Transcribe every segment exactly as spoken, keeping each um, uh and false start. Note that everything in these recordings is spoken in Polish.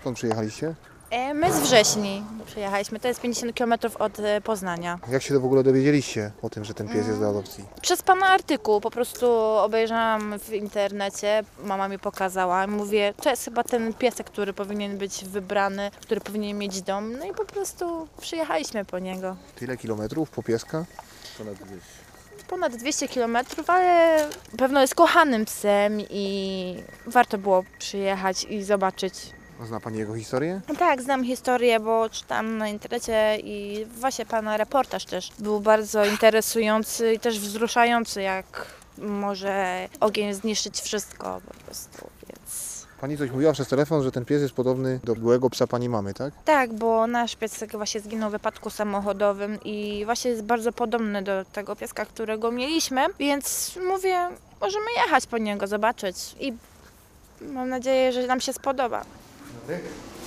Skąd przyjechaliście? E, My z Wrześni przyjechaliśmy, to jest pięćdziesiąt kilometrów od e, Poznania. Jak się to w ogóle dowiedzieliście o tym, że ten pies jest do adopcji? Przez pana artykuł po prostu obejrzałam w internecie, mama mi pokazała i mówię, to jest chyba ten piesek, który powinien być wybrany, który powinien mieć dom. No i po prostu przyjechaliśmy po niego. Tyle kilometrów po pieska? Ponad dwieście. Ponad dwieście kilometrów, ale pewno jest kochanym psem i warto było przyjechać i zobaczyć. Zna Pani jego historię? No tak, znam historię, bo czytam na internecie i właśnie pana reportaż też był bardzo interesujący i też wzruszający, jak może ogień zniszczyć wszystko po prostu, więc... Pani coś mówiła przez telefon, że ten pies jest podobny do byłego psa Pani mamy, tak? Tak, bo nasz piesek właśnie zginął w wypadku samochodowym i właśnie jest bardzo podobny do tego pieska, którego mieliśmy, więc mówię, możemy jechać po niego, zobaczyć i mam nadzieję, że nam się spodoba. Dobry.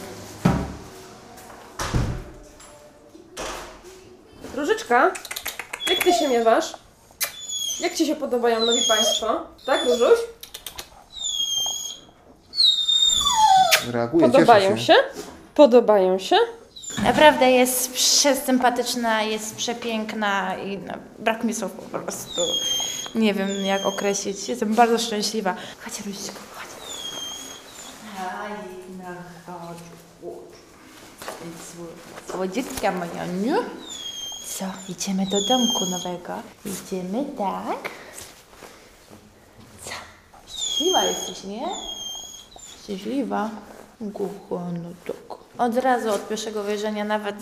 Różyczka, jak ty się miewasz? Jak ci się podobają nowi państwo? Tak, Różuś? Reaguje, Podobają cieszy się? Podobają się? Naprawdę jest przesympatyczna, jest przepiękna i no, brak mi słów po prostu. Nie wiem jak określić. Jestem bardzo szczęśliwa. Chodź, Rusiczko, chodź. Aj, no chodź. Słodziutka moja, nie? Co, idziemy do domku nowego? Idziemy, tak? Co? Szczęśliwa jesteś, nie? Szczęśliwa? Kochana, tak. Od razu, od pierwszego wejrzenia nawet,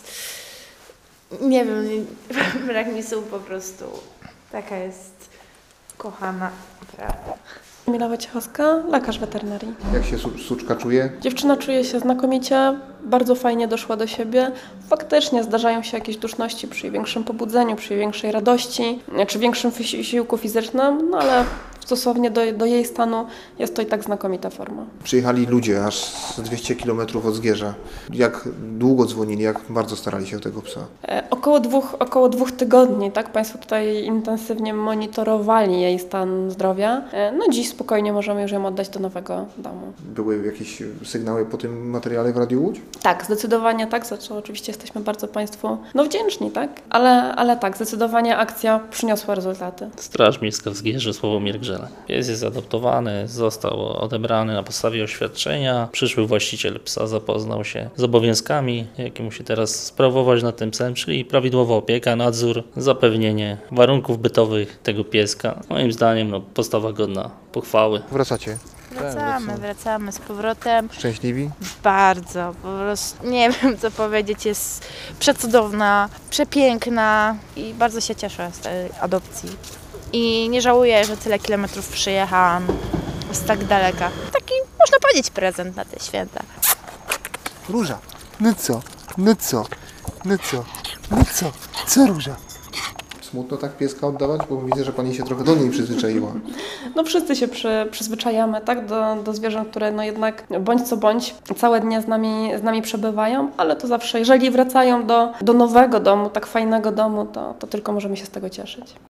nie wiem, brak mi słów po prostu. Taka jest kochana, prawda. Emilia Wojciechowska, lekarz weterynarii. Jak się su- suczka czuje? Dziewczyna czuje się znakomicie, bardzo fajnie doszła do siebie. Faktycznie zdarzają się jakieś duszności przy jej większym pobudzeniu, przy jej większej radości, czy większym wysiłku fizycznym, no ale stosownie do, do jej stanu jest to i tak znakomita forma. Przyjechali ludzie aż z dwieście kilometrów od Zgierza. Jak długo dzwonili, jak bardzo starali się o tego psa? E, Około dwóch, około dwóch tygodni, tak? Państwo tutaj intensywnie monitorowali jej stan zdrowia. E, No dziś spokojnie możemy już ją oddać do nowego domu. Były jakieś sygnały po tym materiale w Radiu Łódź? Tak, zdecydowanie tak, za co oczywiście jesteśmy bardzo Państwu no, wdzięczni, tak? Ale, ale tak, zdecydowanie akcja przyniosła rezultaty. Straż Miejska w Zgierzu, Sławomir Grzela. Pies jest adoptowany, został odebrany na podstawie oświadczenia. Przyszły właściciel psa zapoznał się z obowiązkami, jakie musi teraz sprawować nad tym psem, czyli prawidłowa opieka, nadzór, zapewnienie warunków bytowych tego pieska. Moim zdaniem no, postawa godna pochwały. Wracacie? Wracamy, wracamy z powrotem. Szczęśliwi? Bardzo, po prostu nie wiem co powiedzieć, jest przecudowna, przepiękna i bardzo się cieszę z tej adopcji. I nie żałuję, że tyle kilometrów przyjechałam z tak daleka. Taki, można powiedzieć, prezent na te święta. Róża, no co? No co? No co? No co? Co Róża? Smutno tak pieska oddawać, bo widzę, że Pani się trochę do niej przyzwyczaiła. No wszyscy się przy, przyzwyczajamy, tak? Do, do zwierząt, które no jednak bądź co bądź całe dnie z nami, z nami przebywają, ale to zawsze, jeżeli wracają do, do nowego domu, tak fajnego domu, to, to tylko możemy się z tego cieszyć.